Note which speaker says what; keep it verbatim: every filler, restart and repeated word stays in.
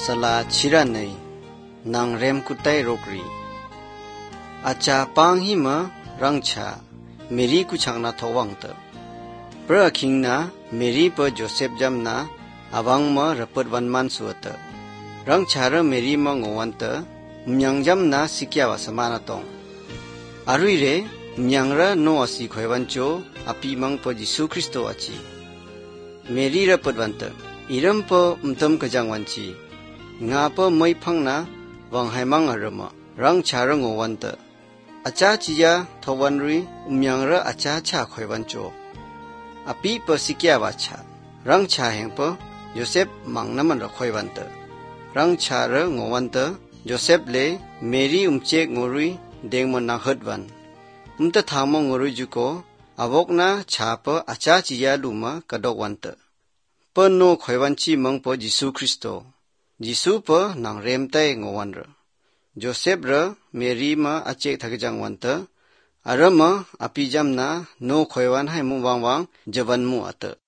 Speaker 1: sala chiranai nang rem kutai rokri acha panghi ma rangcha Mary kuchangna thowangta pra khingna Mary pa Joseph jamna awangma rapat wanman suata rangchara Mary ma ngowanta myangjamna sikyawa samana tong aruire myangra no asi khoiwancho api mang pa Jisu Kristo achi Mary rapat wanta iram pa umtam kajangwanchi nga pa mai phangna wanghaimang arama rangchara ngowanta acha chiya thowanri umyangra acha cha khoiwancho api pa sikyawa cha rangcha hengpa Joseph mangnaman ra khoiwanta rangchara ngowanta Joseph le Mary umche ngorui dengma nanghatwan umta thamo ngorui juko awokna chapa acha chiya luma kadokwanta pano khoiwanchi mangpo Jisu Kristo Jisu pa nang remtai ngowanra Joseph ra Mary ma achek thakjangwanta arama apijamna no khoiwan hai mu wangwang jawanmu ata